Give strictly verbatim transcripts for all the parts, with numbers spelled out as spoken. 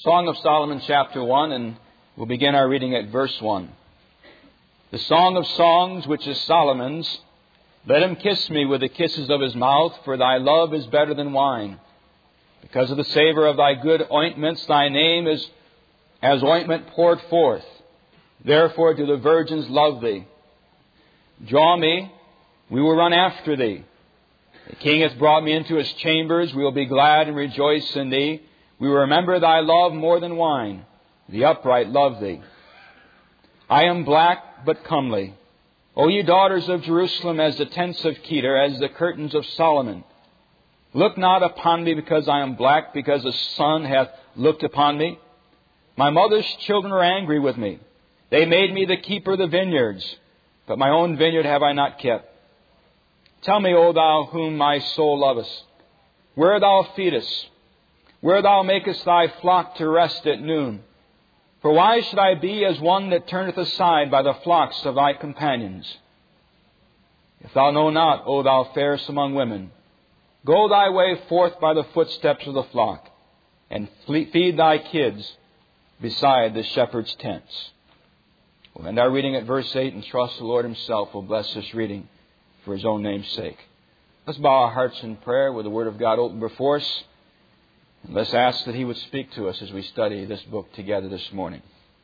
Song of Solomon, chapter one, and we'll begin our reading at verse one. The Song of Songs, which is Solomon's, let him kiss me with the kisses of his mouth, for thy love is better than wine. Because of the savor of thy good ointments, thy name is as ointment poured forth. Therefore do the virgins love thee. Draw me, we will run after thee. The King hath brought me into his chambers. We will be glad and rejoice in thee. We will remember thy love more than wine. The upright love thee. I am black but comely. O ye daughters of Jerusalem, as the tents of Kedar, as the curtains of Solomon. Look not upon me because I am black, because the sun hath looked upon me. My mother's children are angry with me. They made me the keeper of the vineyards, but my own vineyard have I not kept. Tell me, O thou whom my soul lovest, where thou feedest, where thou makest thy flock to rest at noon. For why should I be as one that turneth aside by the flocks of thy companions? If thou know not, O thou fairest among women, go thy way forth by the footsteps of the flock, and feed thy kids beside the shepherd's tents. We'll end our reading at verse eight and trust the Lord Himself will bless this reading for His own name's sake. Let's bow our hearts in prayer with the Word of God open before us. And let's ask that He would speak to us as we study this book together this morning.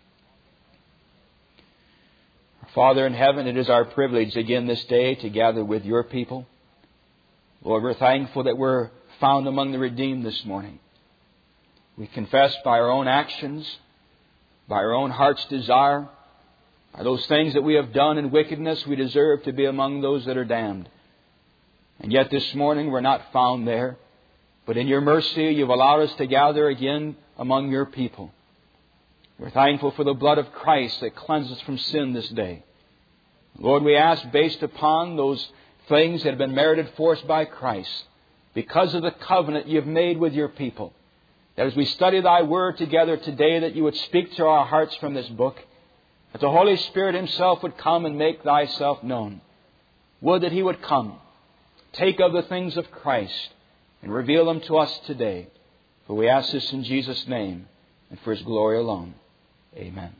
Our Father in heaven, it is our privilege again this day to gather with Your people. Lord, we're thankful that we're found among the redeemed this morning. We confess by our own actions, by our own heart's desire, by those things that we have done in wickedness, we deserve to be among those that are damned. And yet this morning we're not found there. But in Your mercy, You've allowed us to gather again among Your people. We're thankful for the blood of Christ that cleanses from sin this day. Lord, we ask, based upon those things that have been merited for us by Christ, because of the covenant You've made with Your people, that as we study Thy Word together today, that You would speak to our hearts from this book, that the Holy Spirit Himself would come and make Thyself known. Would that He would come, take of the things of Christ, and reveal them to us today. For we ask this in Jesus' name and for His glory alone. Amen.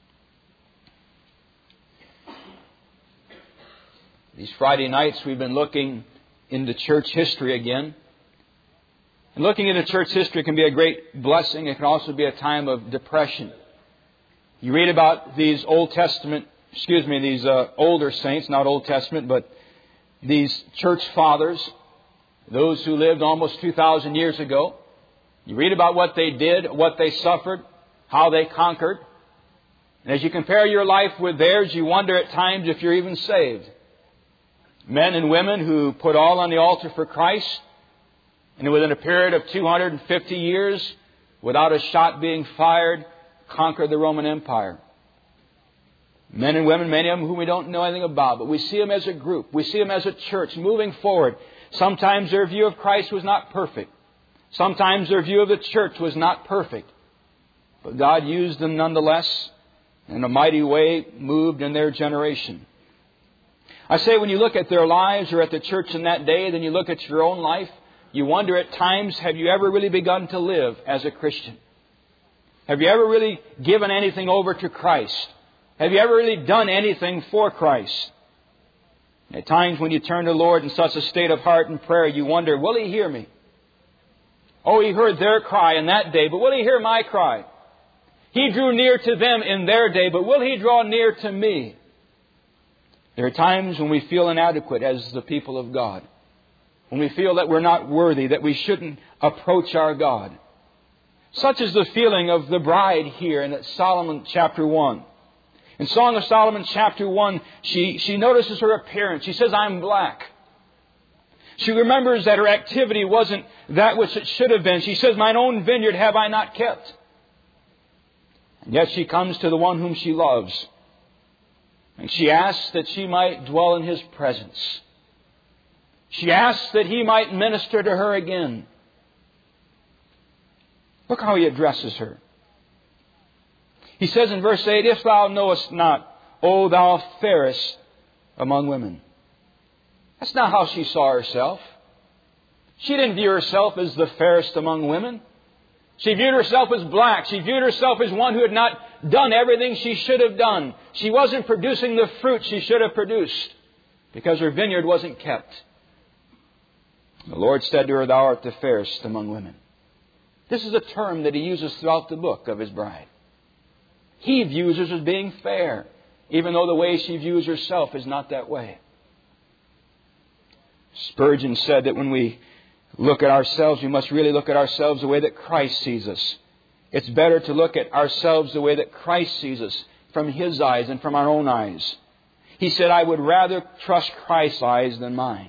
These Friday nights we've been looking into church history again. And looking into church history can be a great blessing. It can also be a time of depression. You read about these Old Testament, excuse me, these uh, older saints, not Old Testament, but these church fathers, those who lived almost two thousand years ago. You read about what they did, what they suffered, how they conquered. And as you compare your life with theirs, you wonder at times if you're even saved. Men and women who put all on the altar for Christ, and within a period of two hundred fifty years, without a shot being fired, conquered the Roman Empire. Men and women, many of them whom we don't know anything about, but we see them as a group. We see them as a church moving forward. Sometimes their view of Christ was not perfect. Sometimes their view of the church was not perfect. But God used them nonetheless, and in a mighty way moved in their generation. I say when you look at their lives or at the church in that day, then you look at your own life, you wonder at times, have you ever really begun to live as a Christian? Have you ever really given anything over to Christ? Have you ever really done anything for Christ? At times when you turn to the Lord in such a state of heart and prayer, you wonder, will He hear me? Oh, He heard their cry in that day, but will He hear my cry? He drew near to them in their day, but will He draw near to me? There are times when we feel inadequate as the people of God. When we feel that we're not worthy, that we shouldn't approach our God. Such is the feeling of the bride here in Solomon chapter one. In Song of Solomon chapter one, she, she notices her appearance. She says, I'm black. She remembers that her activity wasn't that which it should have been. She says, mine own vineyard have I not kept. And yet she comes to the one whom she loves. And she asks that she might dwell in His presence. She asks that He might minister to her again. Look how He addresses her. He says in verse eight, if thou knowest not, O thou fairest among women. That's not how she saw herself. She didn't view herself as the fairest among women. She viewed herself as black. She viewed herself as one who had not done everything she should have done. She wasn't producing the fruit she should have produced because her vineyard wasn't kept. The Lord said to her, "Thou art the fairest among women." This is a term that He uses throughout the book of His bride. He views her as being fair, even though the way she views herself is not that way. Spurgeon said that when we look at ourselves, we must really look at ourselves the way that Christ sees us. It's better to look at ourselves the way that Christ sees us, from His eyes and from our own eyes. He said, "I would rather trust Christ's eyes than mine."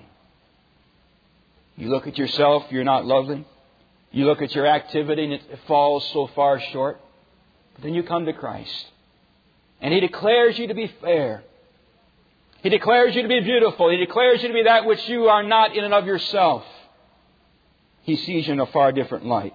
You look at yourself, you're not lovely. You look at your activity and it falls so far short. But then you come to Christ. And He declares you to be fair. He declares you to be beautiful. He declares you to be that which you are not in and of yourself. He sees you in a far different light.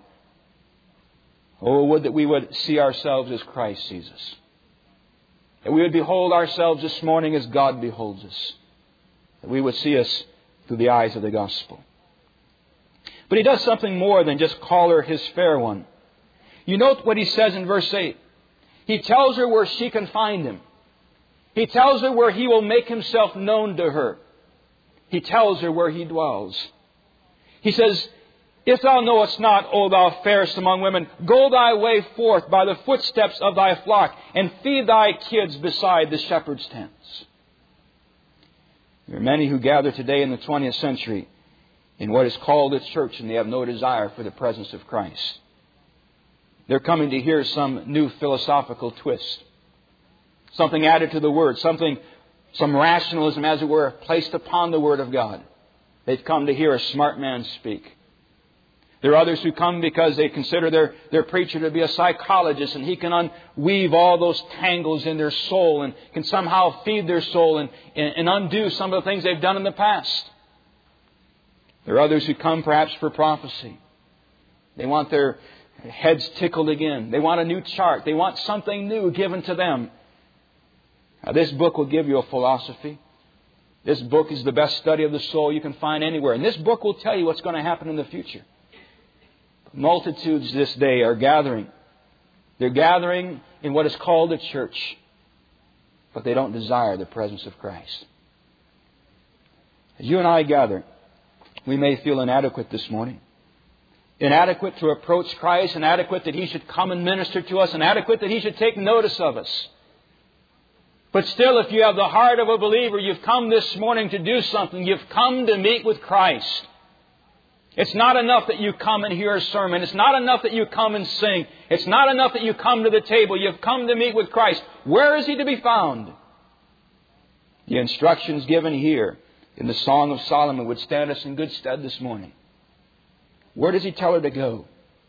Oh, would that we would see ourselves as Christ sees us. That we would behold ourselves this morning as God beholds us. That we would see us through the eyes of the gospel. But He does something more than just call her His fair one. You note what He says in verse eight. He tells her where she can find Him. He tells her where He will make Himself known to her. He tells her where He dwells. He says, "If thou knowest not, O thou fairest among women, go thy way forth by the footsteps of thy flock, and feed thy kids beside the shepherd's tents." There are many who gather today in the twentieth century in what is called a church, and they have no desire for the presence of Christ. They're coming to hear some new philosophical twist. Something added to the Word. Something, some rationalism, as it were, placed upon the Word of God. They've come to hear a smart man speak. There are others who come because they consider their, their preacher to be a psychologist, and he can unweave all those tangles in their soul and can somehow feed their soul and, and, and undo some of the things they've done in the past. There are others who come perhaps for prophecy. They want their heads tickled again. They want a new chart. They want something new given to them. Now, this book will give you a philosophy. This book is the best study of the soul you can find anywhere. And this book will tell you what's going to happen in the future. Multitudes this day are gathering. They're gathering in what is called a church. But they don't desire the presence of Christ. As you and I gather, we may feel inadequate this morning. Inadequate to approach Christ. Inadequate that He should come and minister to us. Inadequate that He should take notice of us. But still, if you have the heart of a believer, you've come this morning to do something. You've come to meet with Christ. It's not enough that you come and hear a sermon. It's not enough that you come and sing. It's not enough that you come to the table. You've come to meet with Christ. Where is He to be found? The instructions given here in the Song of Solomon would stand us in good stead this morning. Where does He tell her to go?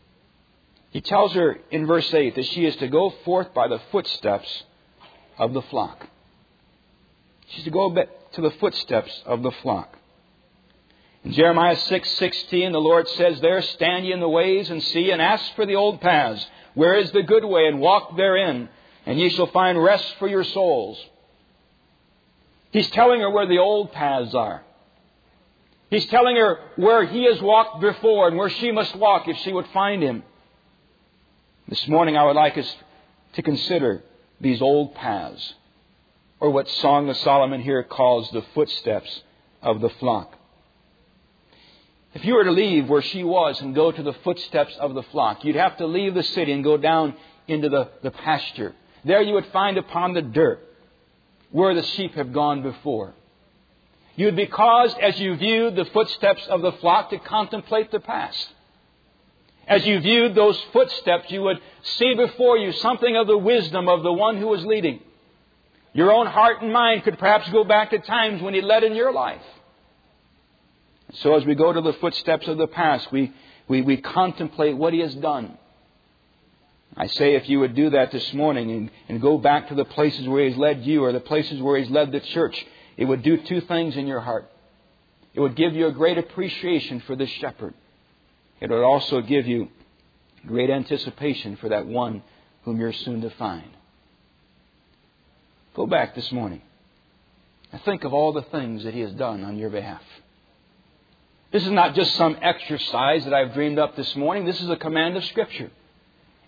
He tells her in verse eight that she is to go forth by the footsteps of the flock. She's to go to the footsteps of the flock. In Jeremiah six sixteen, the Lord says there, "Stand ye in the ways and see, and ask for the old paths. Where is the good way? And walk therein, and ye shall find rest for your souls." He's telling her where the old paths are. He's telling her where He has walked before and where she must walk if she would find Him. This morning I would like us to consider these old paths, or what Song of Solomon here calls the footsteps of the flock. If you were to leave where she was and go to the footsteps of the flock, you'd have to leave the city and go down into the, the pasture. There you would find upon the dirt where the sheep have gone before. You would be caused, as you viewed the footsteps of the flock, to contemplate the past. As you viewed those footsteps, you would see before you something of the wisdom of the one who was leading. Your own heart and mind could perhaps go back to times when He led in your life. So as we go to the footsteps of the past, we, we, we contemplate what He has done. I say if you would do that this morning and, and go back to the places where He's led you or the places where He's led the church, it would do two things in your heart. It would give you a great appreciation for this shepherd. It would also give you great anticipation for that one whom you're soon to find. Go back this morning and think of all the things that He has done on your behalf. This is not just some exercise that I've dreamed up this morning. This is a command of Scripture.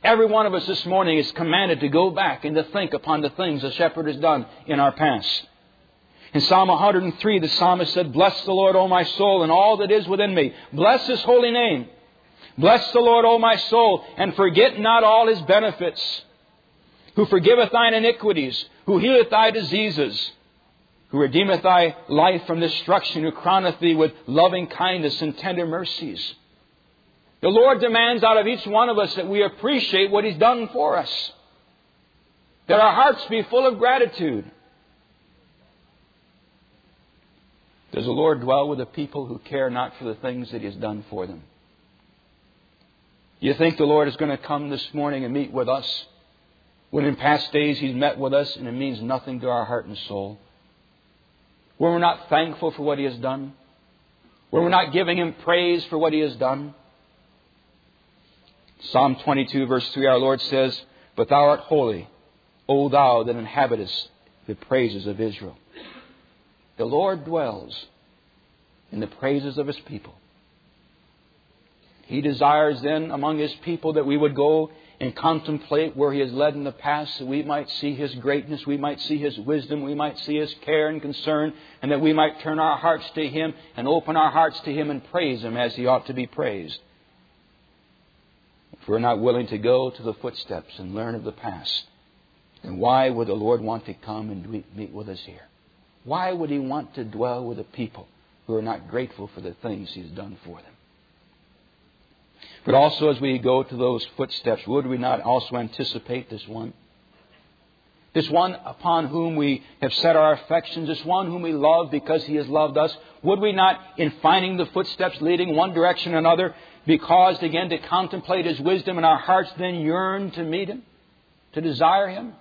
Every one of us this morning is commanded to go back and to think upon the things the shepherd has done in our past. In Psalm one hundred three, the psalmist said, "Bless the Lord, O my soul, and all that is within me. Bless His holy name. Bless the Lord, O my soul, and forget not all His benefits, who forgiveth thine iniquities, who healeth thy diseases, who redeemeth thy life from destruction, who crowneth thee with loving kindness and tender mercies." The Lord demands out of each one of us that we appreciate what He's done for us, that our hearts be full of gratitude. Does the Lord dwell with a people who care not for the things that He has done for them? You think the Lord is going to come this morning and meet with us when in past days He's met with us and it means nothing to our heart and soul? When we're not thankful for what He has done? When we're not giving Him praise for what He has done? Psalm twenty-two verse three, our Lord says, "But thou art holy, O thou that inhabitest the praises of Israel." The Lord dwells in the praises of His people. He desires then among His people that we would go and contemplate where He has led in the past, that we might see His greatness, we might see His wisdom, we might see His care and concern, and that we might turn our hearts to Him and open our hearts to Him and praise Him as He ought to be praised. If we're not willing to go to the footsteps and learn of the past, then why would the Lord want to come and meet with us here? Why would He want to dwell with a people who are not grateful for the things He's done for them? But also as we go to those footsteps, would we not also anticipate this one? This one upon whom we have set our affections, this one whom we love because He has loved us. Would we not, in finding the footsteps leading one direction or another, be caused again to contemplate His wisdom, and our hearts then yearn to meet Him, to desire Him?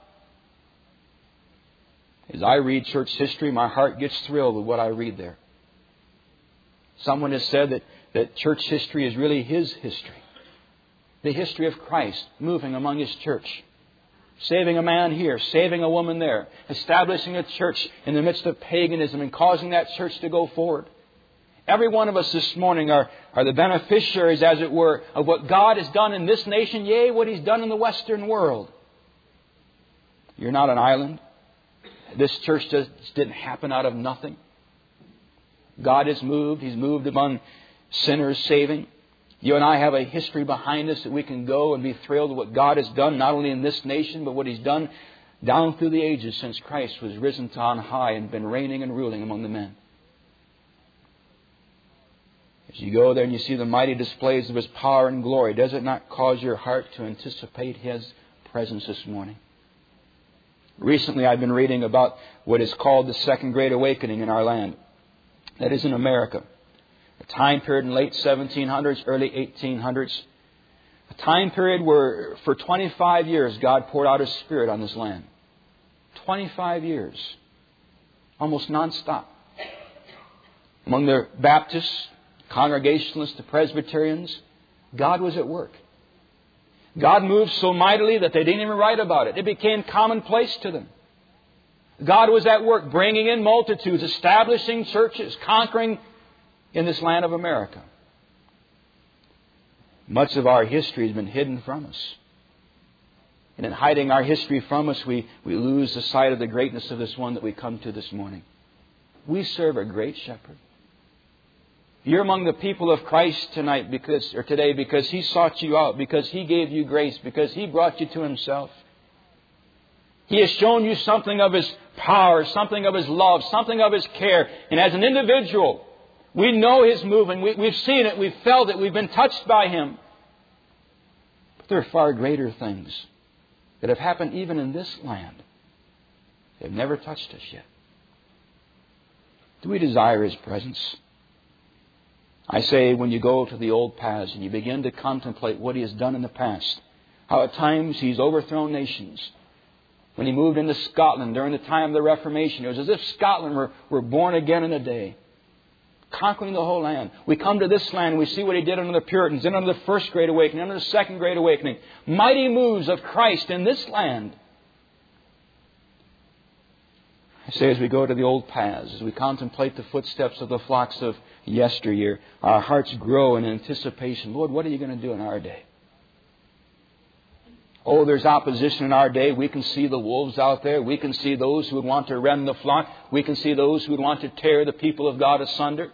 As I read church history, my heart gets thrilled with what I read there. Someone has said that, that church history is really His history. The history of Christ moving among His church. Saving a man here, saving a woman there. Establishing a church in the midst of paganism and causing that church to go forward. Every one of us this morning are, are the beneficiaries, as it were, of what God has done in this nation, yea, what He's done in the Western world. You're not an island. This church just didn't happen out of nothing. God has moved. He's moved among sinners saving. You and I have a history behind us that we can go and be thrilled with what God has done, not only in this nation, but what He's done down through the ages since Christ was risen to on high and been reigning and ruling among the men. As you go there and you see the mighty displays of His power and glory, does it not cause your heart to anticipate His presence this morning? Recently I've been reading about what is called the Second Great Awakening in our land. That is in America. A time period in late seventeen hundreds, early eighteen hundreds. A time period where for twenty-five years God poured out His Spirit on this land. twenty-five years. Almost nonstop. Among the Baptists, Congregationalists, the Presbyterians, God was at work. God moved so mightily that they didn't even write about it. It became commonplace to them. God was at work bringing in multitudes, establishing churches, conquering in this land of America. Much of our history has been hidden from us. And in hiding our history from us, we, we lose the sight of the greatness of this one that we come to this morning. We serve a great shepherd. You're among the people of Christ tonight because, or today because He sought you out, because He gave you grace, because He brought you to Himself. He has shown you something of His power, something of His love, something of His care. And as an individual, we know His moving. We, we've seen it. We've felt it. We've been touched by Him. But there are far greater things that have happened even in this land. They've never touched us yet. Do we desire His presence? I say when you go to the old paths and you begin to contemplate what He has done in the past, how at times He's overthrown nations. When He moved into Scotland during the time of the Reformation, it was as if Scotland were, were born again in a day. Conquering the whole land. We come to this land and we see what He did under the Puritans, then under the First Great Awakening, under the Second Great Awakening. Mighty moves of Christ in this land. I say as we go to the old paths, as we contemplate the footsteps of the flocks of yesteryear, our hearts grow in anticipation. Lord, what are you going to do in our day? Oh, there's opposition in our day. We can see the wolves out there. We can see those who would want to rend the flock. We can see those who would want to tear the people of God asunder.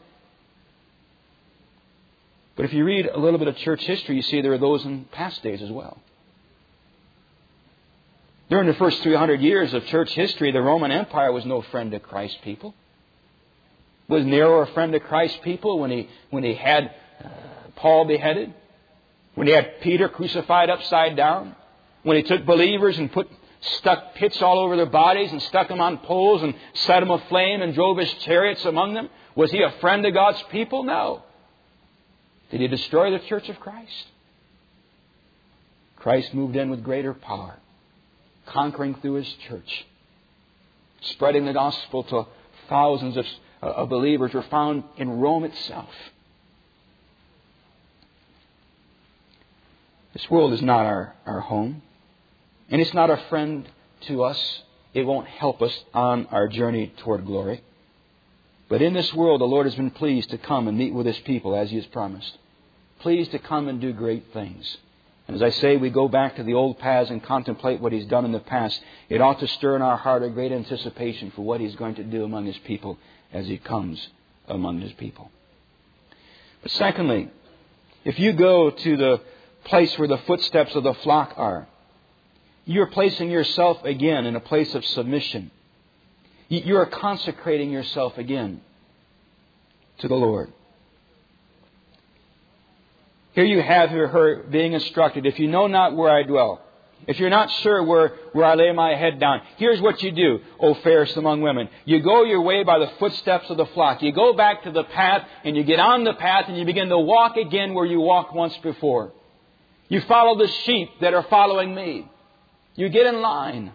But if you read a little bit of church history, you see there are those in past days as well. During the first three hundred years of church history, the Roman Empire was no friend to Christ's people. Was Nero a friend to Christ's people when he, when he had uh, Paul beheaded? When he had Peter crucified upside down? When he took believers and put stuck pits all over their bodies and stuck them on poles and set them aflame and drove his chariots among them? Was he a friend to God's people? No. Did he destroy the church of Christ? Christ moved in with greater power, conquering through His church, spreading the gospel to thousands of, uh, of believers were found in Rome itself. This world is not our, our home, and it's not a friend to us. It won't help us on our journey toward glory. But in this world, the Lord has been pleased to come and meet with His people as He has promised. Pleased to come and do great things. And as I say, we go back to the old paths and contemplate what He's done in the past. It ought to stir in our heart a great anticipation for what He's going to do among His people as He comes among His people. But secondly, if you go to the place where the footsteps of the flock are, you're placing yourself again in a place of submission. You are consecrating yourself again to the Lord. Here you have her being instructed, if you know not where I dwell, if you're not sure where, where I lay my head down, here's what you do, O fairest among women. You go your way by the footsteps of the flock. You go back to the path and you get on the path and you begin to walk again where you walked once before. You follow the sheep that are following me. You get in line.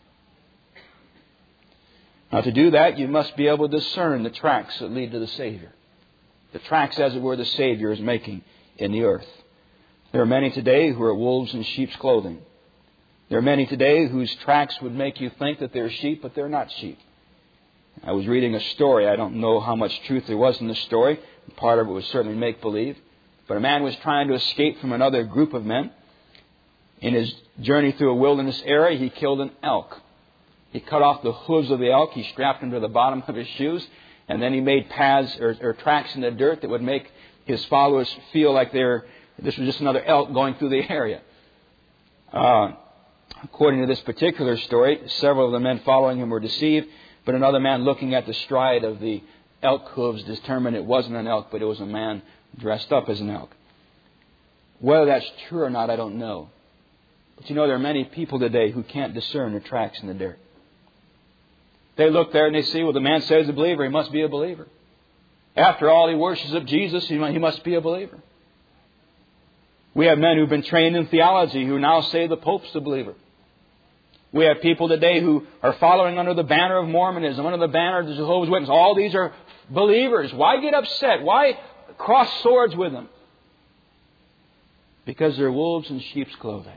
Now, to do that, you must be able to discern the tracks that lead to the Savior. The tracks, as it were, the Savior is making in the earth. There are many today who are wolves in sheep's clothing. There are many today whose tracks would make you think that they're sheep, but they're not sheep. I was reading a story. I don't know how much truth there was in the story. Part of it was certainly make-believe. But a man was trying to escape from another group of men. In his journey through a wilderness area, he killed an elk. He cut off the hooves of the elk. He strapped them to the bottom of his shoes. And then he made paths or, or tracks in the dirt that would make his followers feel like they're, this was just another elk going through the area. Uh, according to this particular story, several of the men following him were deceived. But another man looking at the stride of the elk hooves determined it wasn't an elk, but it was a man dressed up as an elk. Whether that's true or not, I don't know. But you know, there are many people today who can't discern the tracks in the dirt. They look there and they see, well, the man says he's a believer. He must be a believer. After all, he worships of Jesus. He must be a believer. We have men who've been trained in theology who now say the Pope's a believer. We have people today who are following under the banner of Mormonism, under the banner of the Jehovah's Witnesses. All these are believers. Why get upset? Why cross swords with them? Because they're wolves in sheep's clothing.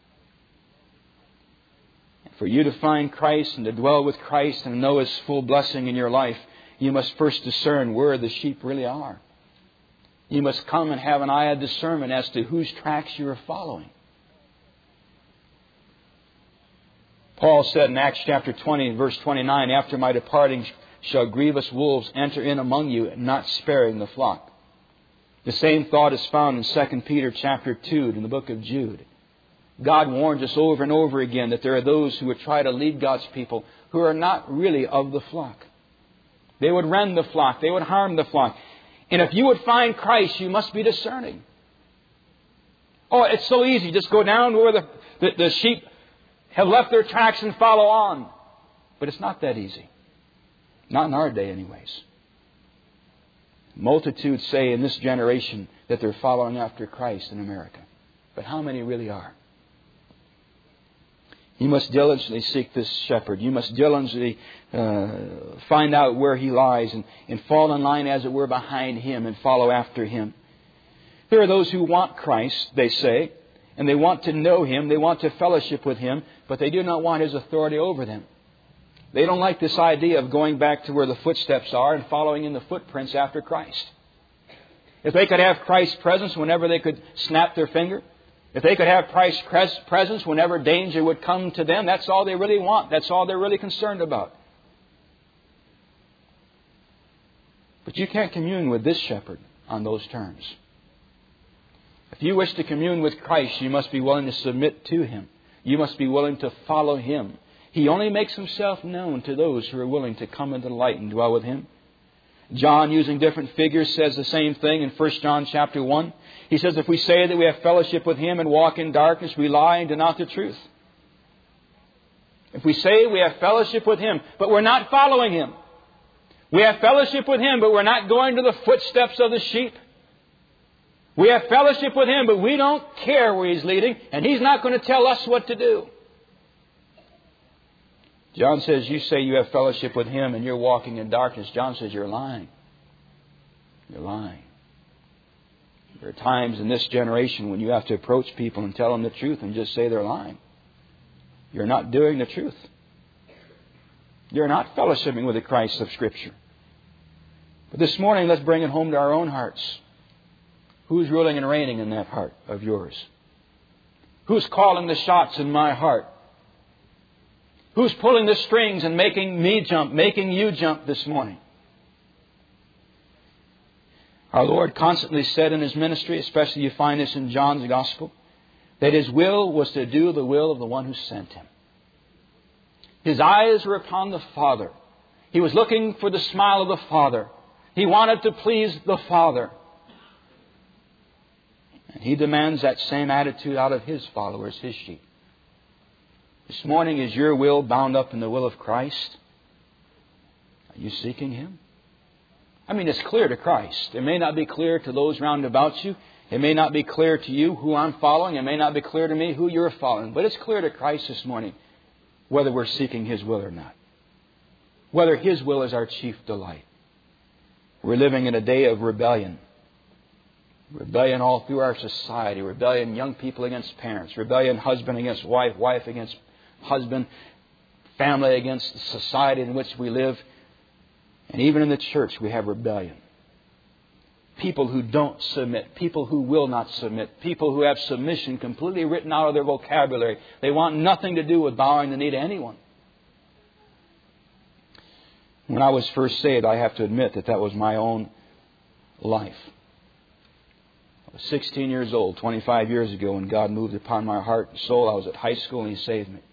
For you to find Christ and to dwell with Christ and know His full blessing in your life, you must first discern where the sheep really are. You must come and have an eye of discernment as to whose tracks you are following. Paul said in Acts chapter twenty, verse twenty-nine, after my departing shall grievous wolves enter in among you, not sparing the flock. The same thought is found in Second Peter chapter two in the book of Jude. God warns us over and over again that there are those who would try to lead God's people who are not really of the flock. They would rend the flock. They would harm the flock. And if you would find Christ, you must be discerning. Oh, it's so easy. Just go down where the, the, the sheep have left their tracks and follow on. But it's not that easy. Not in our day anyways. Multitudes say in this generation that they're following after Christ in America. But how many really are? You must diligently seek this shepherd. You must diligently uh, find out where he lies and, and fall in line, as it were, behind him and follow after him. There are those who want Christ, they say, and they want to know him. They want to fellowship with him, but they do not want his authority over them. They don't like this idea of going back to where the footsteps are and following in the footprints after Christ. If they could have Christ's presence whenever they could snap their finger, If they could have Christ's presence whenever danger would come to them, that's all they really want. That's all they're really concerned about. But you can't commune with this shepherd on those terms. If you wish to commune with Christ, you must be willing to submit to Him. You must be willing to follow Him. He only makes Himself known to those who are willing to come into the light and dwell with Him. John, using different figures, says the same thing in First John chapter one. He says, if we say that we have fellowship with Him and walk in darkness, we lie and deny the truth. If we say we have fellowship with Him, but we're not following Him. We have fellowship with Him, but we're not going to the footsteps of the sheep. We have fellowship with Him, but we don't care where He's leading, and He's not going to tell us what to do. John says, you say you have fellowship with Him and you're walking in darkness. John says, you're lying. You're lying. There are times in this generation when you have to approach people and tell them the truth and just say they're lying. You're not doing the truth. You're not fellowshipping with the Christ of Scripture. But this morning, let's bring it home to our own hearts. Who's ruling and reigning in that heart of yours? Who's calling the shots in my heart? Who's pulling the strings and making me jump, making you jump this morning? Our Lord constantly said in His ministry, especially you find this in John's Gospel, that His will was to do the will of the one who sent Him. His eyes were upon the Father. He was looking for the smile of the Father. He wanted to please the Father. And He demands that same attitude out of His followers, His sheep. This morning, is your will bound up in the will of Christ? Are you seeking Him? I mean, it's clear to Christ. It may not be clear to those round about you. It may not be clear to you who I'm following. It may not be clear to me who you're following. But it's clear to Christ this morning whether we're seeking His will or not. Whether His will is our chief delight. We're living in a day of rebellion. Rebellion all through our society. Rebellion young people against parents. Rebellion husband against wife. Wife against husband. Family against the society in which we live. And even in the church we have rebellion. People who don't submit. People who will not submit. People who have submission completely written out of their vocabulary. They want nothing to do with bowing the knee to anyone. When I was first saved, I have to admit that that was my own life. I was sixteen years old, twenty-five years ago, when God moved upon my heart and soul. I was at high school and He saved me.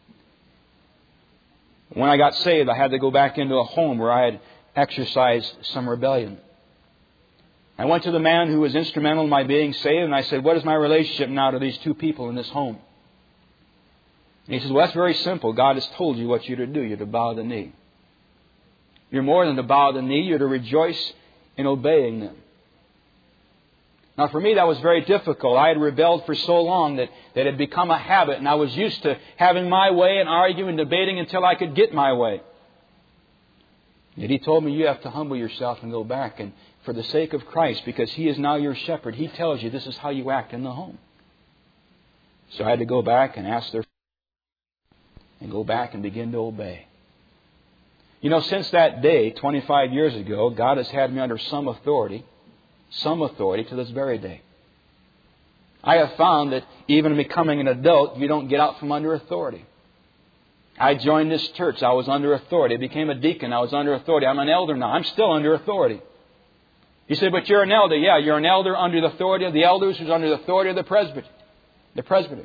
When I got saved, I had to go back into a home where I had exercised some rebellion. I went to the man who was instrumental in my being saved, and I said, what is my relationship now to these two people in this home? And he says, well, that's very simple. God has told you what you're to do. You're to bow the knee. You're more than to bow the knee. You're to rejoice in obeying them. Now, for me, that was very difficult. I had rebelled for so long that, that it had become a habit, and I was used to having my way and arguing and debating until I could get my way. Yet He told me, you have to humble yourself and go back. And for the sake of Christ, because He is now your shepherd, He tells you this is how you act in the home. So I had to go back and ask their and go back and begin to obey. You know, since that day, twenty-five years ago, God has had me under some authority, some authority to this very day. I have found that even becoming an adult, you don't get out from under authority. I joined this church. I was under authority. I became a deacon. I was under authority. I'm an elder now. I'm still under authority. You say, but you're an elder. Yeah, you're an elder under the authority of the elders, who's under the authority of the presbyter. The presbyter.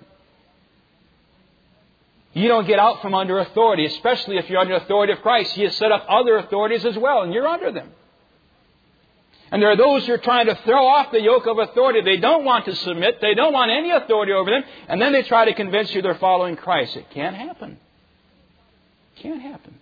You don't get out from under authority, especially if you're under the authority of Christ. He has set up other authorities as well, and you're under them. And there are those who are trying to throw off the yoke of authority. They don't want to submit. They don't want any authority over them. And then they try to convince you they're following Christ. It can't happen. It can't happen.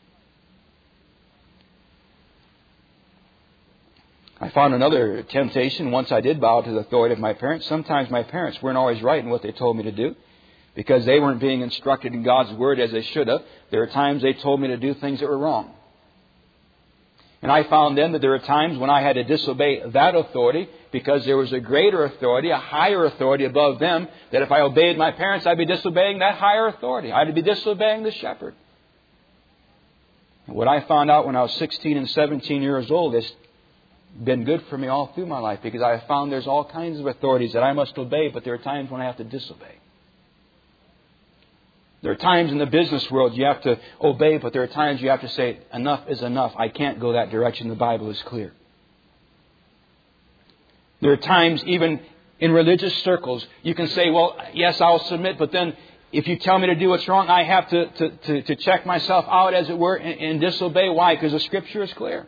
I found another temptation. Once I did bow to the authority of my parents. Sometimes my parents weren't always right in what they told me to do, because they weren't being instructed in God's Word as they should have. There are times they told me to do things that were wrong. And I found then that there were times when I had to disobey that authority because there was a greater authority, a higher authority above them, that if I obeyed my parents, I'd be disobeying that higher authority. I'd be disobeying the shepherd. And what I found out when I was sixteen and seventeen years old is been good for me all through my life because I have found there's all kinds of authorities that I must obey, but there are times when I have to disobey. There are times in the business world you have to obey, but there are times you have to say, enough is enough. I can't go that direction. The Bible is clear. There are times even in religious circles you can say, well, yes, I'll submit, but then if you tell me to do what's wrong, I have to, to, to, to check myself out, as it were, and, and disobey. Why? Because the Scripture is clear.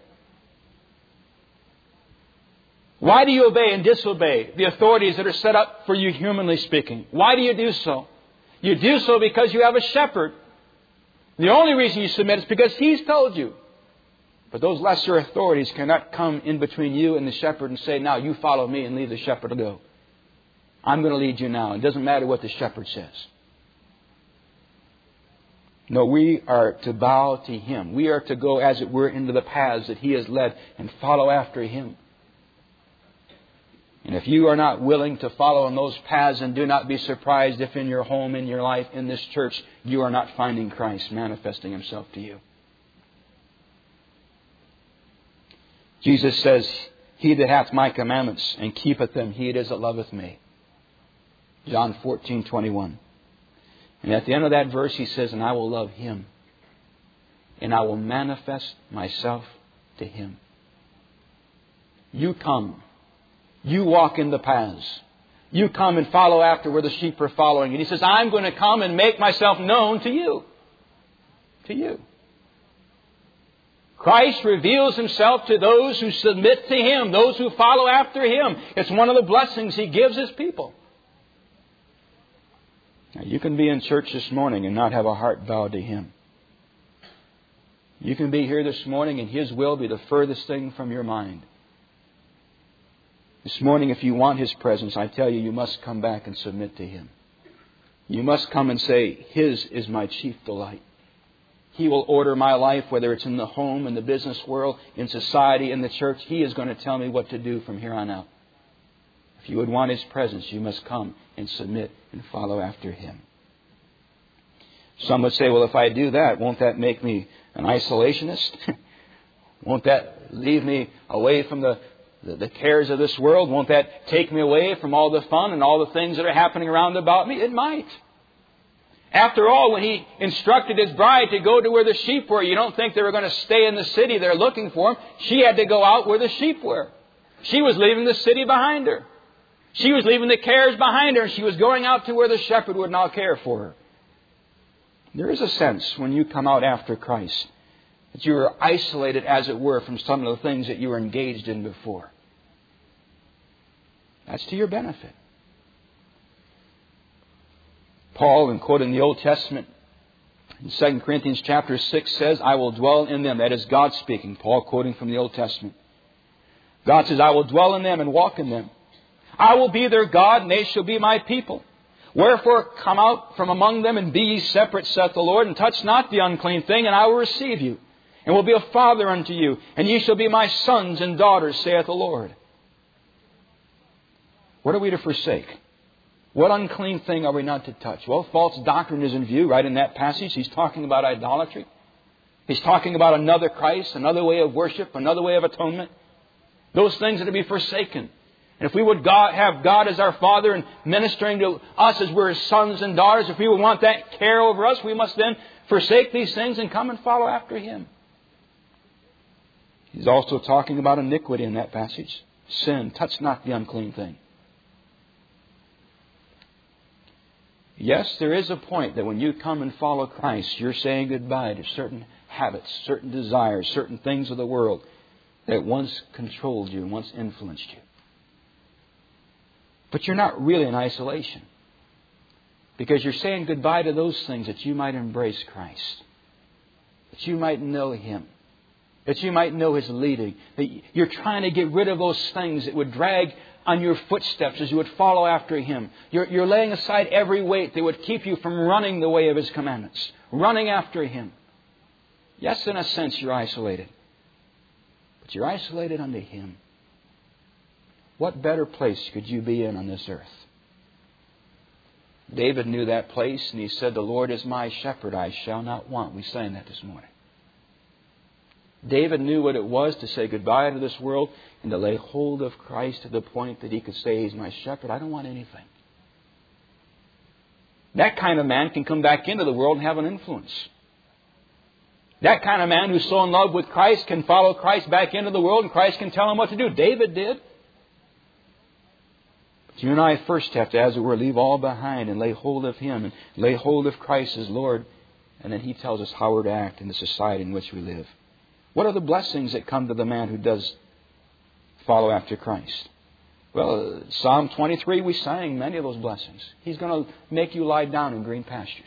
Why do you obey and disobey the authorities that are set up for you, humanly speaking? Why do you do so? You do so because you have a shepherd. The only reason you submit is because He's told you. But those lesser authorities cannot come in between you and the shepherd and say, now you follow me and leave the shepherd to go. I'm going to lead you now. It doesn't matter what the shepherd says. No, we are to bow to Him. We are to go, as it were, into the paths that He has led and follow after Him. And if you are not willing to follow in those paths, and do not be surprised if in your home, in your life, in this church, you are not finding Christ manifesting Himself to you. Jesus says, He that hath my commandments and keepeth them, he it is that loveth me. John fourteen twenty-one. And at the end of that verse He says, and I will love Him, and I will manifest myself to Him. You come. You walk in the paths. You come and follow after where the sheep are following. And He says, I'm going to come and make myself known to you. To you. Christ reveals Himself to those who submit to Him, those who follow after Him. It's one of the blessings He gives His people. Now, you can be in church this morning and not have a heart bowed to Him. You can be here this morning and His will be the furthest thing from your mind. This morning, if you want His presence, I tell you, you must come back and submit to Him. You must come and say, His is my chief delight. He will order my life, whether it's in the home, in the business world, in society, in the church. He is going to tell me what to do from here on out. If you would want His presence, you must come and submit and follow after Him. Some would say, well, if I do that, won't that make me an isolationist? Won't that leave me away from the, the, the cares of this world? Won't that take me away from all the fun and all the things that are happening around about me? It might. After all, when He instructed His bride to go to where the sheep were, you don't think they were going to stay in the city they're looking for them. She had to go out where the sheep were. She was leaving the city behind her. She was leaving the cares behind her, and she was going out to where the shepherd would now care for her. There is a sense when you come out after Christ that you are isolated, as it were, from some of the things that you were engaged in before. That's to your benefit. Paul, in quoting the Old Testament, in Second Corinthians chapter six says, I will dwell in them. That is God speaking. Paul quoting from the Old Testament. God says, I will dwell in them and walk in them. I will be their God, and they shall be my people. Wherefore come out from among them, and be ye separate, saith the Lord, and touch not the unclean thing, and I will receive you, and will be a father unto you, and ye shall be my sons and daughters, saith the Lord. What are we to forsake? What unclean thing are we not to touch? Well, false doctrine is in view right in that passage. He's talking about idolatry. He's talking about another Christ, another way of worship, another way of atonement. Those things are to be forsaken. And if we would God, have God as our Father and ministering to us as we're His sons and daughters, if we would want that care over us, we must then forsake these things and come and follow after Him. He's also talking about iniquity in that passage. Sin. Touch not the unclean thing. Yes, there is a point that when you come and follow Christ, you're saying goodbye to certain habits, certain desires, certain things of the world that once controlled you, once influenced you. But you're not really in isolation, because you're saying goodbye to those things that you might embrace Christ, that you might know Him, that you might know His leading. That you're trying to get rid of those things that would drag on your footsteps as you would follow after Him. You're, you're laying aside every weight that would keep you from running the way of His commandments, running after Him. Yes, in a sense you're isolated, but you're isolated unto Him. What better place could you be in on this earth? David knew that place, and he said, the Lord is my shepherd, I shall not want. We sang that this morning. David knew what it was to say goodbye to this world and to lay hold of Christ to the point that he could say, He's my shepherd. I don't want anything. That kind of man can come back into the world and have an influence. That kind of man who's so in love with Christ can follow Christ back into the world and Christ can tell him what to do. David did. But you and I first have to, as it were, leave all behind and lay hold of Him and lay hold of Christ as Lord. And then He tells us how we're to act in the society in which we live. What are the blessings that come to the man who does follow after Christ? Well, Psalm twenty-three, we sang many of those blessings. He's going to make you lie down in green pastures.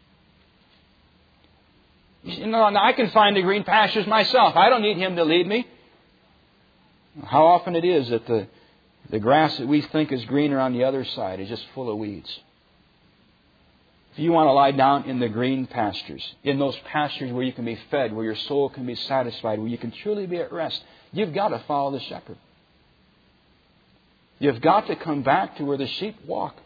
You know, I can find the green pastures myself. I don't need Him to lead me. How often it is that the, the grass that we think is greener on the other side is just full of weeds. If you want to lie down in the green pastures, in those pastures where you can be fed, where your soul can be satisfied, where you can truly be at rest, you've got to follow the shepherd. You've got to come back to where the sheep walk.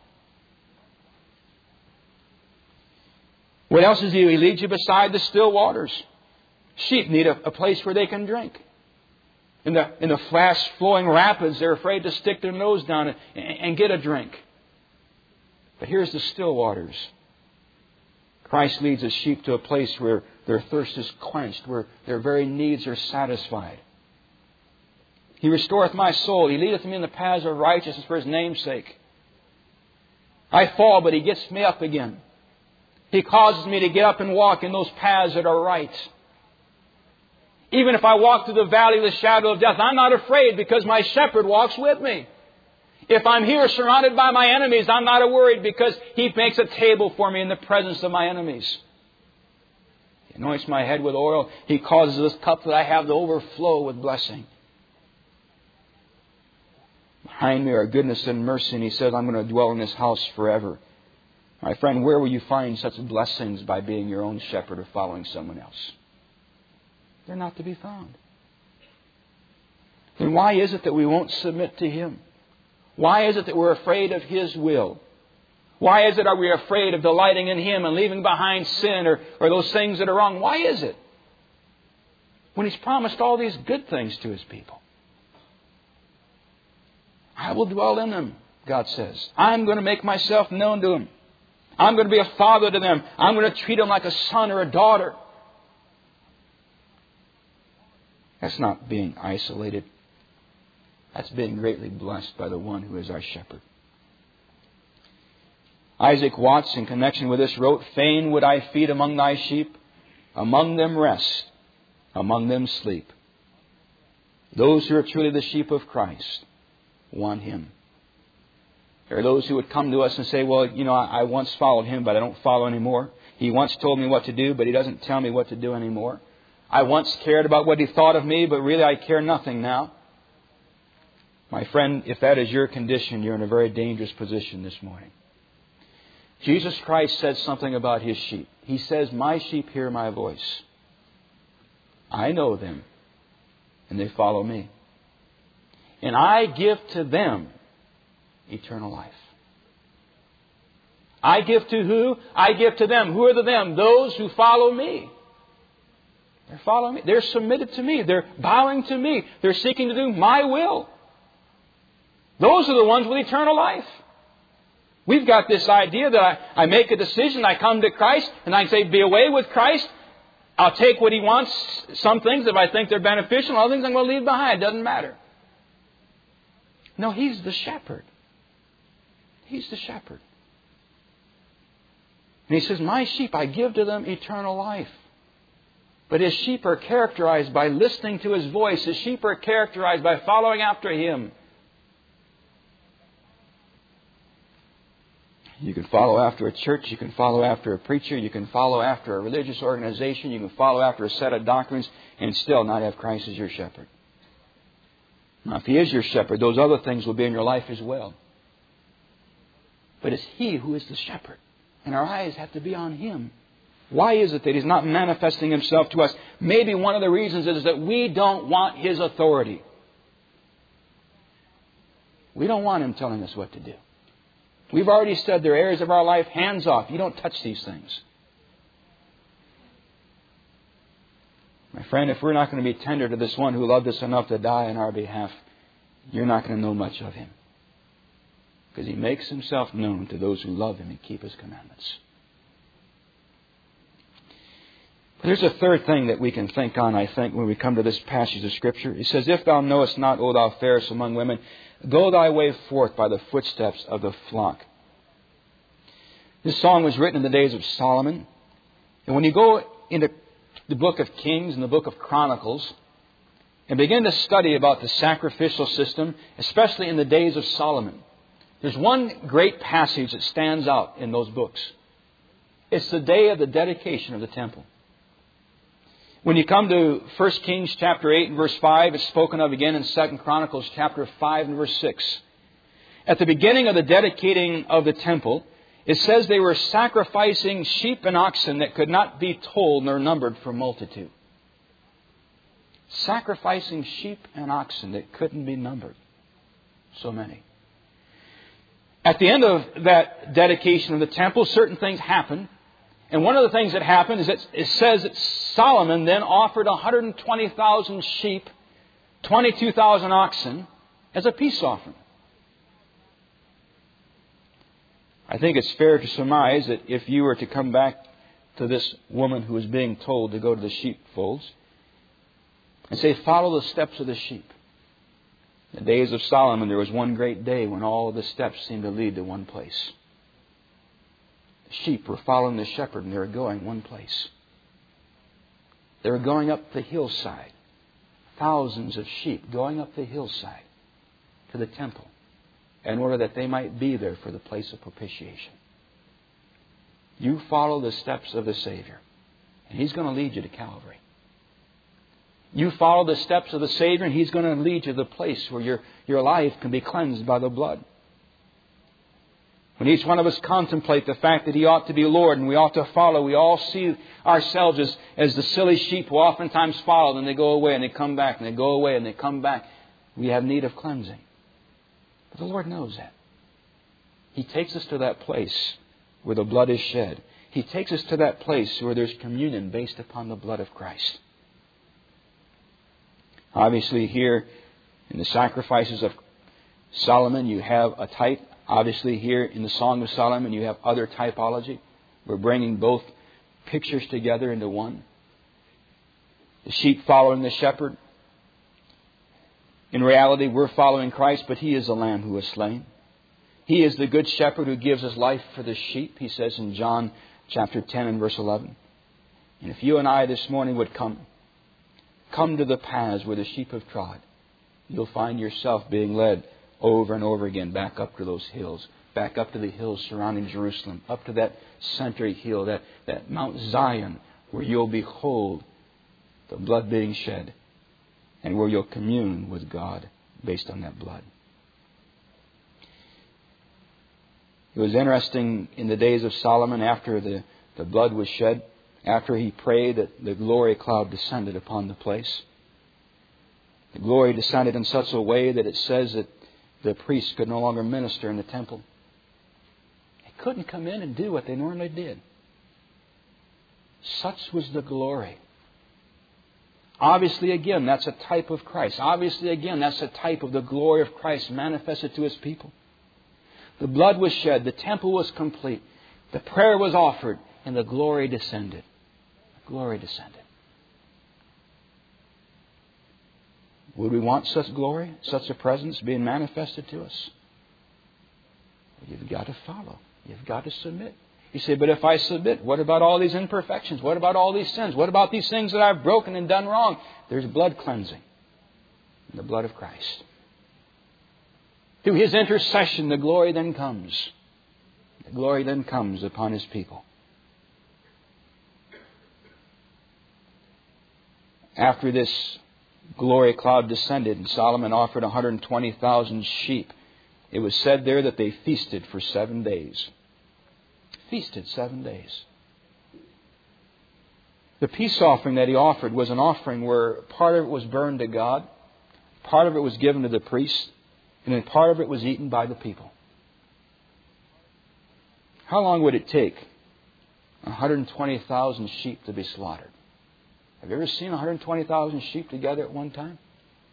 What else does He do? He leads you beside the still waters. Sheep need a, a place where they can drink. In the, in the fast-flowing rapids, they're afraid to stick their nose down and, and get a drink. But here's the still waters. Christ leads His sheep to a place where their thirst is quenched, where their very needs are satisfied. He restoreth my soul. He leadeth me in the paths of righteousness for His name's sake. I fall, but He gets me up again. He causes me to get up and walk in those paths that are right. Even if I walk through the valley of the shadow of death, I'm not afraid because my shepherd walks with me. If I'm here surrounded by my enemies, I'm not worried because He makes a table for me in the presence of my enemies. He anoints my head with oil. He causes this cup that I have to overflow with blessing. Behind me are goodness and mercy, and He says, I'm going to dwell in this house forever. My friend, where will you find such blessings by being your own shepherd or following someone else? They're not to be found. Then why is it that we won't submit to Him? Why is it that we're afraid of His will? Why is it are we afraid of delighting in Him and leaving behind sin or, or those things that are wrong? Why is it? When He's promised all these good things to His people. I will dwell in them, God says. I'm going to make myself known to them. I'm going to be a father to them. I'm going to treat them like a son or a daughter. That's not being isolated. That's being greatly blessed by the one who is our shepherd. Isaac Watts, in connection with this, wrote, Fain would I feed among thy sheep, among them rest, among them sleep. Those who are truly the sheep of Christ want Him. There are those who would come to us and say, well, you know, I once followed Him, but I don't follow anymore. He once told me what to do, but He doesn't tell me what to do anymore. I once cared about what He thought of me, but really I care nothing now. My friend, if that is your condition, you're in a very dangerous position this morning. Jesus Christ said something about His sheep. He says, my sheep hear my voice. I know them, and they follow me. And I give to them eternal life. I give to who? I give to them. Who are the them? Those who follow me. They're following me. They're submitted to me. They're bowing to me. They're seeking to do my will. Those are the ones with eternal life. We've got this idea that I, I make a decision, I come to Christ, and I say, be away with Christ. I'll take what He wants, some things if I think they're beneficial, other things I'm going to leave behind. It doesn't matter. No, He's the shepherd. He's the shepherd. And He says, my sheep, I give to them eternal life. But His sheep are characterized by listening to His voice. His sheep are characterized by following after Him. You can follow after a church. You can follow after a preacher. You can follow after a religious organization. You can follow after a set of doctrines and still not have Christ as your shepherd. Now, if He is your shepherd, those other things will be in your life as well. But it's He who is the shepherd. And our eyes have to be on Him. Why is it that He's not manifesting Himself to us? Maybe one of the reasons is that we don't want His authority. We don't want Him telling us what to do. We've already said there are areas of our life, hands off. You don't touch these things. My friend, if we're not going to be tender to this one who loved us enough to die on our behalf, you're not going to know much of Him. Because He makes Himself known to those who love Him and keep His commandments. But there's a third thing that we can think on, I think, when we come to this passage of Scripture. It says, If thou knowest not, O thou fairest among women, go thy way forth by the footsteps of the flock. This song was written in the days of Solomon. And when you go into the book of Kings and the book of Chronicles and begin to study about the sacrificial system, especially in the days of Solomon, there's one great passage that stands out in those books. It's the day of the dedication of the temple. When you come to First Kings chapter eight and verse five, it's spoken of again in Second Chronicles chapter five and verse six. At the beginning of the dedicating of the temple, it says they were sacrificing sheep and oxen that could not be told nor numbered for multitude. Sacrificing sheep and oxen that couldn't be numbered. So many. At the end of that dedication of the temple, certain things happened. And one of the things that happened is that it says that Solomon then offered one hundred twenty thousand sheep, twenty-two thousand oxen as a peace offering. I think it's fair to surmise that if you were to come back to this woman who was being told to go to the sheepfolds and say, follow the steps of the sheep. In the days of Solomon, there was one great day when all the steps seemed to lead to one place. The sheep were following the shepherd and they were going one place. They were going up the hillside. Thousands of sheep going up the hillside to the temple in order that they might be there for the place of propitiation. You follow the steps of the Savior, and He's going to lead you to Calvary. You follow the steps of the Savior, and He's going to lead you to the place where your, your life can be cleansed by the blood. When each one of us contemplate the fact that He ought to be Lord and we ought to follow, we all see ourselves as, as the silly sheep who oftentimes follow and they go away and they come back and they go away and they come back. We have need of cleansing. But the Lord knows that. He takes us to that place where the blood is shed. He takes us to that place where there's communion based upon the blood of Christ. Obviously here in the sacrifices of Solomon you have a type. Obviously here in the Song of Solomon you have other typology. We're bringing both pictures together into one. The sheep following the shepherd. In reality, we're following Christ, but He is the Lamb who was slain. He is the good shepherd who gives His life for the sheep, He says in John chapter ten and verse eleven. And if you and I this morning would come, come to the paths where the sheep have trod, you'll find yourself being led over and over again back up to those hills, back up to the hills surrounding Jerusalem, up to that center hill, that, that Mount Zion, where you'll behold the blood being shed. And where you'll commune with God based on that blood. It was interesting in the days of Solomon after the, the blood was shed, after he prayed that the glory cloud descended upon the place. The glory descended in such a way that it says that the priests could no longer minister in the temple. They couldn't come in and do what they normally did. Such was the glory. Obviously, again, that's a type of Christ. Obviously, again, that's a type of the glory of Christ manifested to His people. The blood was shed. The temple was complete. The prayer was offered. And the glory descended. The glory descended. Would we want such glory, such a presence being manifested to us? You've got to follow. You've got to submit. You say, but if I submit, what about all these imperfections? What about all these sins? What about these things that I've broken and done wrong? There's blood cleansing in the blood of Christ. Through His intercession, the glory then comes. The glory then comes upon His people. After this glory cloud descended and Solomon offered one hundred twenty thousand sheep, it was said there that they feasted for seven days. Feasted seven days. The peace offering that he offered was an offering where part of it was burned to God, part of it was given to the priests, and then part of it was eaten by the people. How long would it take one hundred twenty thousand sheep to be slaughtered? Have you ever seen one hundred twenty thousand sheep together at one time?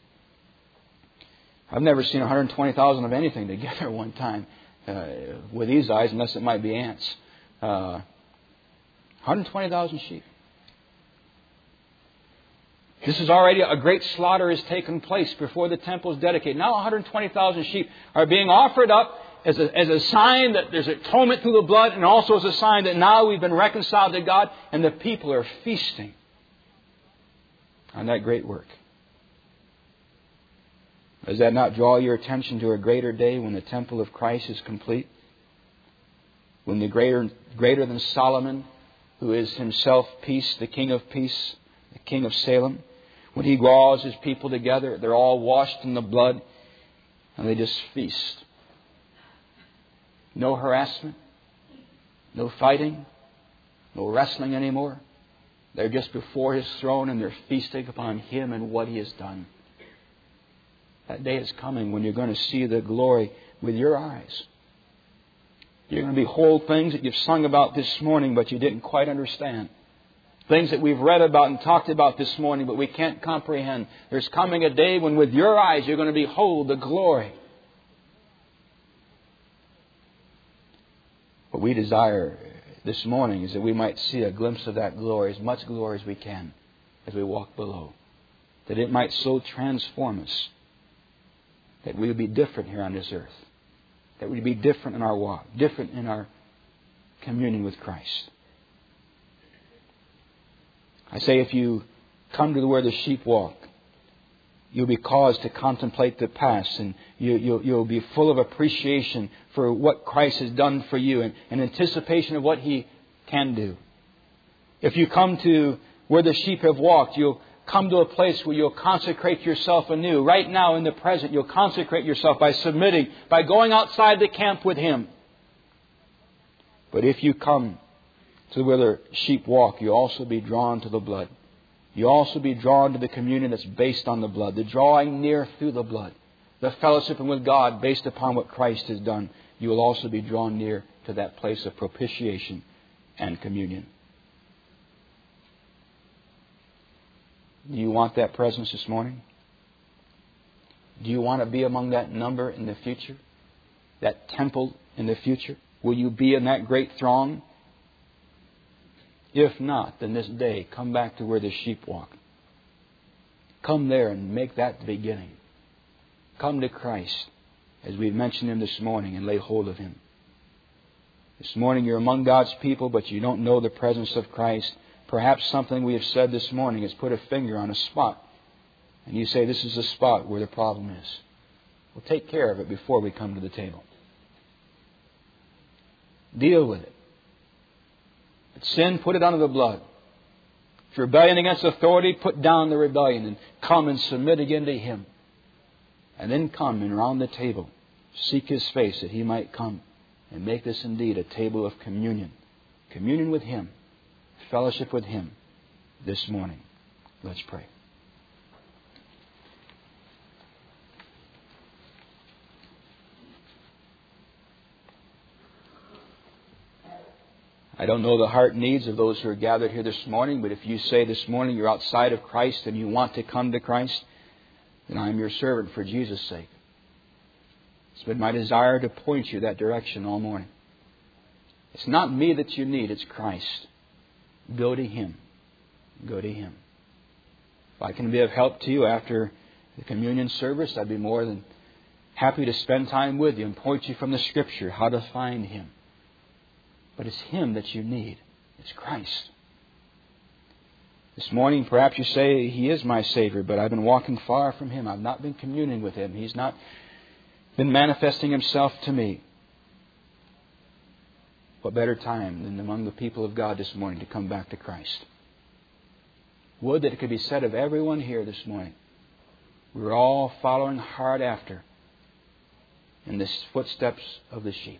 I've never seen one hundred twenty thousand of anything together at one time uh, with these eyes, unless it might be ants. Uh, one hundred twenty thousand sheep. This is already a great slaughter has taken place before the temple is dedicated. Now one hundred twenty thousand sheep are being offered up as a, as a sign that there's atonement through the blood, and also as a sign that now we've been reconciled to God, and the people are feasting on that great work. Does that not draw your attention to a greater day when the temple of Christ is complete? When the greater, greater than Solomon, who is himself peace, the King of peace, the King of Salem, when he draws his people together, they're all washed in the blood, and they just feast. No harassment, no fighting, no wrestling anymore. They're just before His throne, and they're feasting upon Him and what He has done. That day is coming when you're going to see the glory with your eyes. You're going to behold things that you've sung about this morning, but you didn't quite understand. Things that we've read about and talked about this morning, but we can't comprehend. There's coming a day when with your eyes you're going to behold the glory. What we desire this morning is that we might see a glimpse of that glory, as much glory as we can, as we walk below. That it might so transform us that we would be different here on this earth. That we'd be different in our walk, different in our communion with Christ. I say if you come to where the sheep walk, you'll be caused to contemplate the past, and you, you'll, you'll be full of appreciation for what Christ has done for you, and, and anticipation of what He can do. If you come to where the sheep have walked, you'll come to a place where you'll consecrate yourself anew. Right now in the present, you'll consecrate yourself by submitting, by going outside the camp with Him. But if you come to where the sheep walk, you'll also be drawn to the blood. You'll also be drawn to the communion that's based on the blood, the drawing near through the blood, the fellowship with God based upon what Christ has done. You will also be drawn near to that place of propitiation and communion. Do you want that presence this morning? Do you want to be among that number in the future? That temple in the future? Will you be in that great throng? If not, then this day, come back to where the sheep walk. Come there and make that the beginning. Come to Christ, as we've mentioned Him this morning, and lay hold of Him. This morning you're among God's people, but you don't know the presence of Christ. Perhaps something we have said this morning has put a finger on a spot. And you say, this is the spot where the problem is. We'll take care of it before we come to the table. Deal with it. If it's sin, put it under the blood. If rebellion against authority, put down the rebellion and come and submit again to Him. And then come and around the table, seek His face that He might come and make this indeed a table of communion. Communion with Him. Fellowship with Him this morning. Let's pray. I don't know the heart needs of those who are gathered here this morning, but if you say this morning you're outside of Christ and you want to come to Christ, then I'm your servant for Jesus' sake. It's been my desire to point you that direction all morning. It's not me that you need, it's Christ. Go to Him. Go to Him. If I can be of help to you after the communion service, I'd be more than happy to spend time with you and point you from the Scripture how to find Him. But it's Him that you need. It's Christ. This morning, perhaps you say, He is my Savior, but I've been walking far from Him. I've not been communing with Him. He's not been manifesting Himself to me. What better time than among the people of God this morning to come back to Christ? Would that it could be said of everyone here this morning, we're all following hard after in the footsteps of the sheep.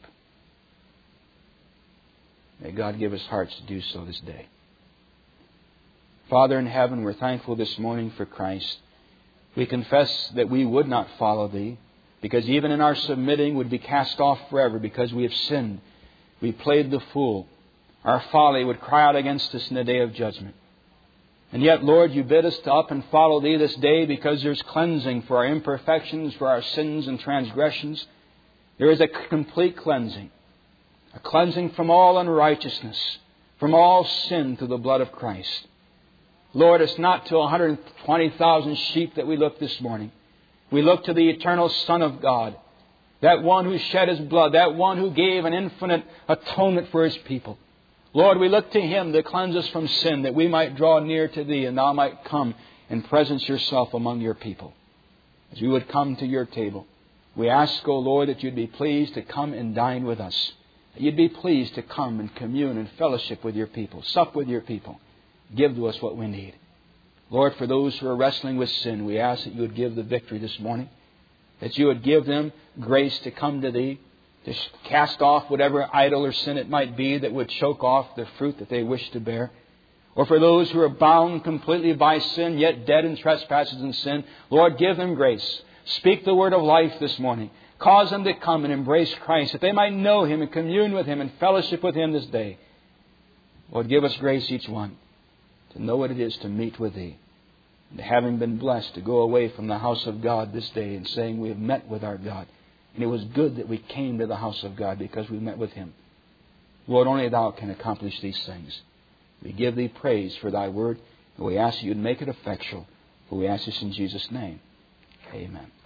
May God give us hearts to do so this day. Father in heaven, we're thankful this morning for Christ. We confess that we would not follow Thee, because even in our submitting would be cast off forever because we have sinned. We played the fool. Our folly would cry out against us in the day of judgment. And yet, Lord, you bid us to up and follow Thee this day because there's cleansing for our imperfections, for our sins and transgressions. There is a complete cleansing. A cleansing from all unrighteousness, from all sin through the blood of Christ. Lord, it's not to one hundred twenty thousand sheep that we look this morning. We look to the eternal Son of God, that one who shed His blood, that one who gave an infinite atonement for His people. Lord, we look to Him to cleanse us from sin, that we might draw near to Thee and Thou might come and presence Yourself among Your people. As we would come to Your table, we ask, O Lord, that You'd be pleased to come and dine with us. That You'd be pleased to come and commune and fellowship with Your people, sup with Your people. Give to us what we need. Lord, for those who are wrestling with sin, we ask that You would give the victory this morning. That You would give them grace to come to Thee, to cast off whatever idol or sin it might be that would choke off the fruit that they wish to bear. Or for those who are bound completely by sin, yet dead in trespasses and sin, Lord, give them grace. Speak the word of life this morning. Cause them to come and embrace Christ, that they might know Him and commune with Him and fellowship with Him this day. Lord, give us grace each one to know what it is to meet with Thee. And having been blessed to go away from the house of God this day and saying we have met with our God. And it was good that we came to the house of God because we met with Him. Lord, only Thou can accomplish these things. We give Thee praise for Thy word. And we ask You'd make it effectual. For we ask this in Jesus' name. Amen.